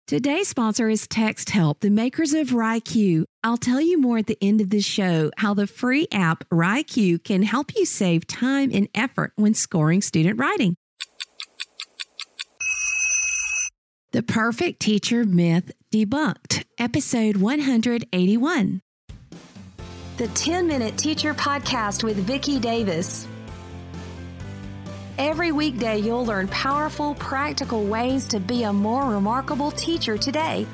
Today's sponsor is Text Help, the makers of RaiQ. I'll tell you more at the end of the show how the free app RaiQ can help you save time and effort when scoring student writing. The Perfect Teacher Myth Debunked, episode 181. The 10-Minute Teacher Podcast with Vicki Davis. Every weekday, you'll learn powerful, practical ways to be a more remarkable teacher today.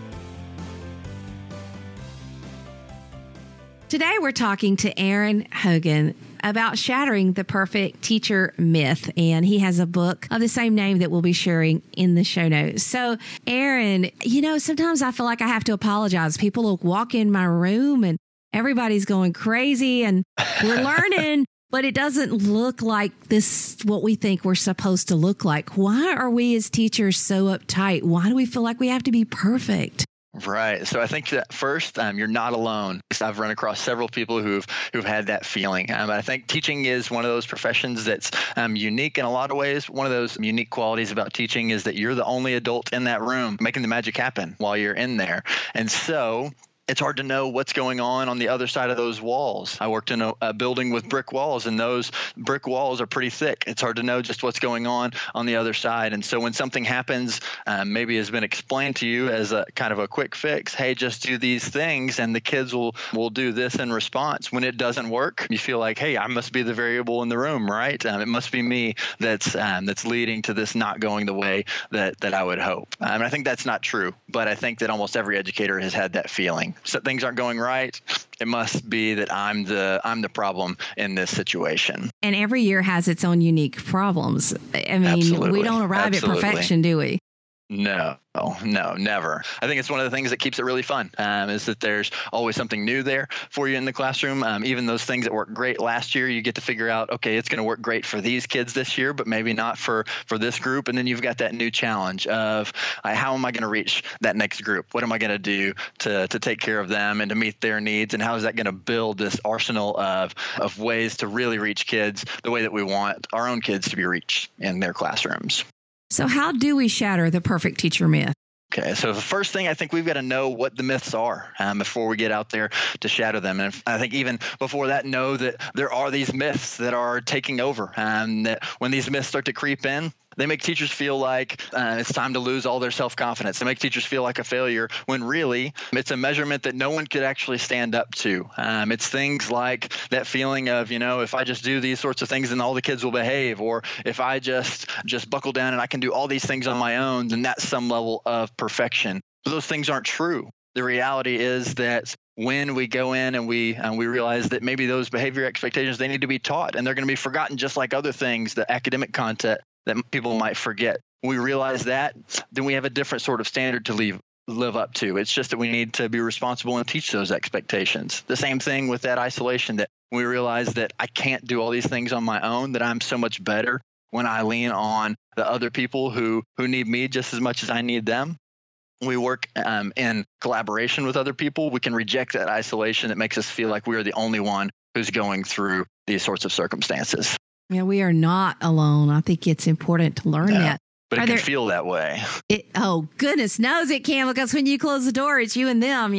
Today, we're talking to Aaron Hogan about shattering the perfect teacher myth. And he has a book of the same name that we'll be sharing in the show notes. So, Aaron, sometimes I feel like I have to apologize. People will walk in my room and everybody's going crazy and we're learning. But it doesn't look like this, what we think we're supposed to look like. Why are we as teachers so uptight? Why do we feel like we have to be perfect? Right. So I think that first, you're not alone. I've run across several people who've had that feeling. I think teaching is one of those professions that's unique in a lot of ways. One of those unique qualities about teaching is that you're the only adult in that room making the magic happen while you're in there. And so it's hard to know what's going on the other side of those walls. I worked in a building with brick walls, and those brick walls are pretty thick. It's hard to know just what's going on the other side. And so when something happens, maybe has been explained to you as a kind of a quick fix, hey, just do these things, and the kids will do this in response. When it doesn't work, you feel like, hey, I must be the variable in the room, right? It must be me that's leading to this not going the way that I would hope. And I think that's not true, but I think that almost every educator has had that feeling. So things aren't going right. It must be that I'm the problem in this situation. And every year has its own unique problems. I mean, Absolutely. We don't arrive at perfection, do we? No, never. I think it's one of the things that keeps it really fun, is that there's always something new there for you in the classroom. Even those things that worked great last year, you get to figure out, okay, it's going to work great for these kids this year, but maybe not for this group. And then you've got that new challenge of how am I going to reach that next group? What am I going to do to take care of them and to meet their needs? And how is that going to build this arsenal of ways to really reach kids the way that we want our own kids to be reached in their classrooms? So how do we shatter the perfect teacher myth? Okay, so the first thing, I think we've got to know what the myths are before we get out there to shatter them. And I think even before that, know that there are these myths that are taking over, and that when these myths start to creep in, they make teachers feel like it's time to lose all their self-confidence. They make teachers feel like a failure when really it's a measurement that no one could actually stand up to. It's things like that feeling of, if I just do these sorts of things, then all the kids will behave. Or if I just buckle down and I can do all these things on my own, then that's some level of perfection. But those things aren't true. The reality is that when we go in and we realize that maybe those behavior expectations, they need to be taught, and they're going to be forgotten just like other things, the academic content that people might forget. When we realize that, then we have a different sort of standard to live up to. It's just that we need to be responsible and teach those expectations. The same thing with that isolation, that we realize that I can't do all these things on my own, that I'm so much better when I lean on the other people who need me just as much as I need them. We work in collaboration with other people. We can reject that isolation that makes us feel like we are the only one who's going through these sorts of circumstances. Yeah, we are not alone. I think it's important to learn that. But it can feel that way. Oh, goodness knows it can, because when you close the door, it's you and them,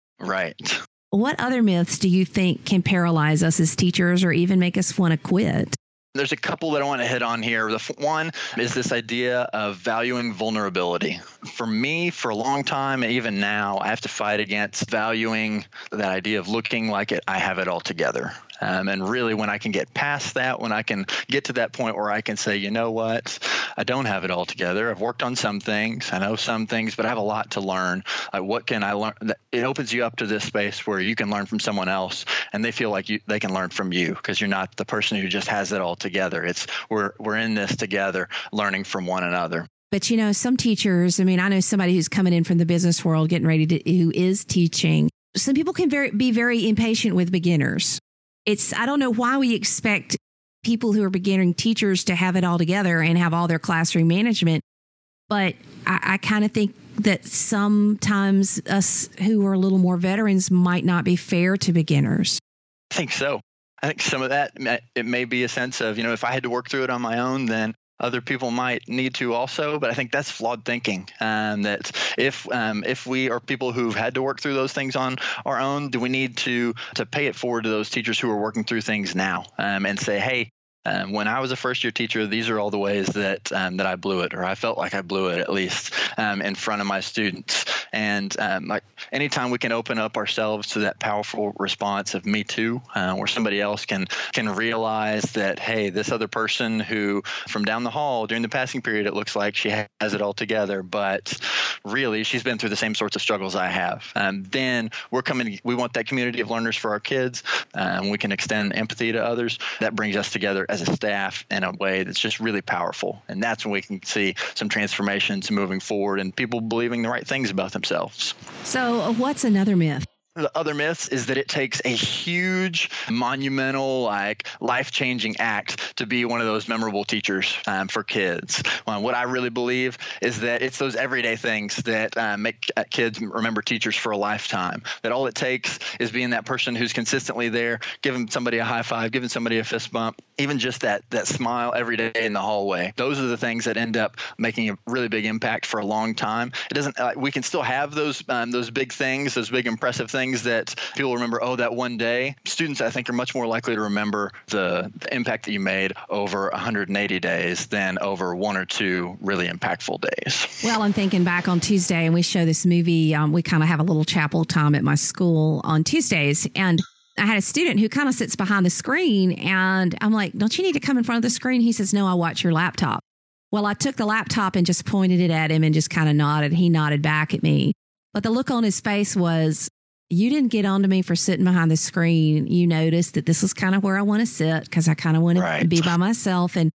Right. What other myths do you think can paralyze us as teachers or even make us want to quit? There's a couple that I want to hit on here. The one is this idea of valuing vulnerability. For me, for a long time, and even now, I have to fight against valuing that idea of looking like I have it all together. And really, when I can get past that, when I can get to that point where I can say, you know what, I don't have it all together. I've worked on some things. I know some things, but I have a lot to learn. What can I learn? It opens you up to this space where you can learn from someone else, and they feel like they can learn from you, because you're not the person who just has it all together. It's we're in this together, learning from one another. But, some teachers, I know somebody who's coming in from the business world, getting ready who is teaching. Some people can be very impatient with beginners. I don't know why we expect people who are beginning teachers to have it all together and have all their classroom management. But I kind of think that sometimes us who are a little more veterans might not be fair to beginners. I think so. I think some of that, it may be a sense of, if I had to work through it on my own, then other people might need to also, but I think that's flawed thinking. That if we are people who've had to work through those things on our own, do we need to pay it forward to those teachers who are working through things now, and say, hey, when I was a first-year teacher, these are all the ways that I blew it, or I felt like I blew it, at least in front of my students. And like anytime we can open up ourselves to that powerful response of me too, where somebody else can realize that, hey, this other person who from down the hall during the passing period, it looks like she has it all together, but really she's been through the same sorts of struggles I have. Then we want that community of learners for our kids. We can extend empathy to others. That brings us together as a staff in a way that's just really powerful. And that's when we can see some transformations moving forward and people believing the right things about themselves. So what's another myth? The other myth is that it takes a huge, monumental, life-changing act to be one of those memorable teachers for kids. What I really believe is that it's those everyday things that make kids remember teachers for a lifetime. That all it takes is being that person who's consistently there, giving somebody a high five, giving somebody a fist bump, even just that smile every day in the hallway. Those are the things that end up making a really big impact for a long time. It doesn't. We can still have those big things, those big impressive things that people remember, that one day. Students, I think, are much more likely to remember the impact that you made over 180 days than over one or two really impactful days. Well, I'm thinking back on Tuesday, and we show this movie. We kind of have a little chapel time at my school on Tuesdays, and I had a student who kind of sits behind the screen, and I'm like, don't you need to come in front of the screen? He says, no, I watch your laptop. Well, I took the laptop and just pointed it at him and just kind of nodded. He nodded back at me. But the look on his face was, you didn't get onto me for sitting behind the screen. You noticed that this is kind of where I want to sit because I kind of want to be by myself and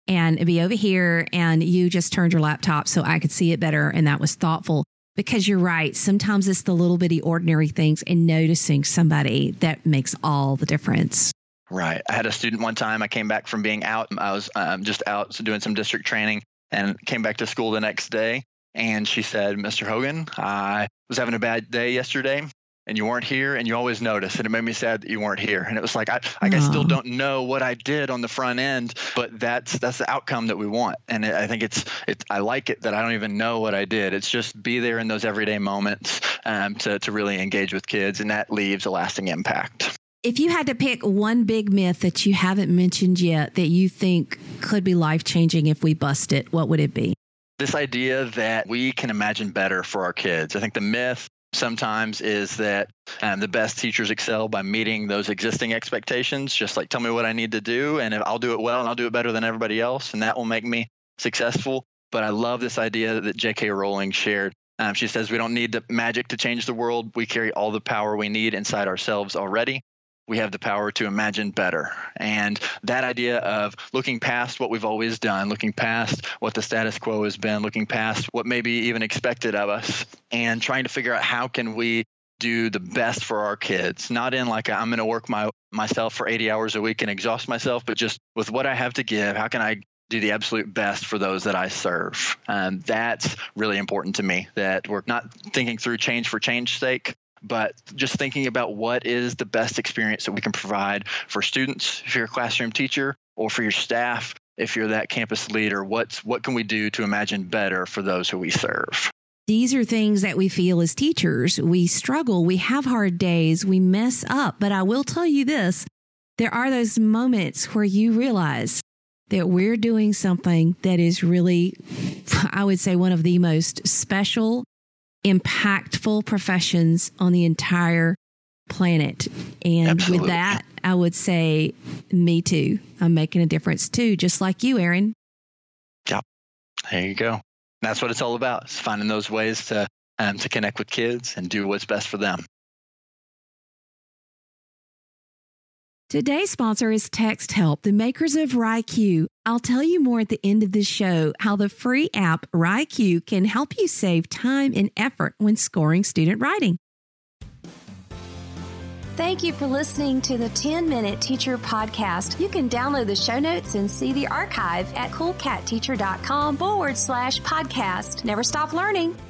be over here. And you just turned your laptop so I could see it better. And that was thoughtful, because you're right. Sometimes it's the little bitty ordinary things and noticing somebody that makes all the difference. Right. I had a student one time. I came back from being out. I was just out doing some district training and came back to school the next day. And she said, Mr. Hogan, I was having a bad day yesterday, and you weren't here, and you always notice, and it made me sad that you weren't here. And it was like, I still don't know what I did on the front end, but that's the outcome that we want. And I think I like it that I don't even know what I did. It's just be there in those everyday moments to really engage with kids, and that leaves a lasting impact. If you had to pick one big myth that you haven't mentioned yet that you think could be life-changing if we bust it, what would it be? This idea that we can imagine better for our kids. I think the myth sometimes is that the best teachers excel by meeting those existing expectations. Just like, tell me what I need to do, and I'll do it well, and I'll do it better than everybody else, and that will make me successful. But I love this idea that J.K. Rowling shared. She says we don't need the magic to change the world. We carry all the power we need inside ourselves already. We have the power to imagine better. And that idea of looking past what we've always done, looking past what the status quo has been, looking past what may be even expected of us, and trying to figure out how can we do the best for our kids, not in like I'm going to work myself for 80 hours a week and exhaust myself, but just with what I have to give, how can I do the absolute best for those that I serve? That's really important to me, that we're not thinking through change for change's sake, but just thinking about what is the best experience that we can provide for students, if you're a classroom teacher, or for your staff, if you're that campus leader. What can we do to imagine better for those who we serve? These are things that we feel as teachers. We struggle, we have hard days, we mess up. But I will tell you this, there are those moments where you realize that we're doing something that is really, I would say, one of the most special, impactful professions on the entire planet. And Absolutely. With that, I would say, me too. I'm making a difference too, just like you, Aaron. Yep. There you go. That's what it's all about. It's finding those ways to connect with kids and do what's best for them. Today's sponsor is Text Help, the makers of RaiQ. I'll tell you more at the end of the show how the free app RaiQ can help you save time and effort when scoring student writing. Thank you for listening to the 10-Minute Teacher Podcast. You can download the show notes and see the archive at coolcatteacher.com/podcast. Never stop learning.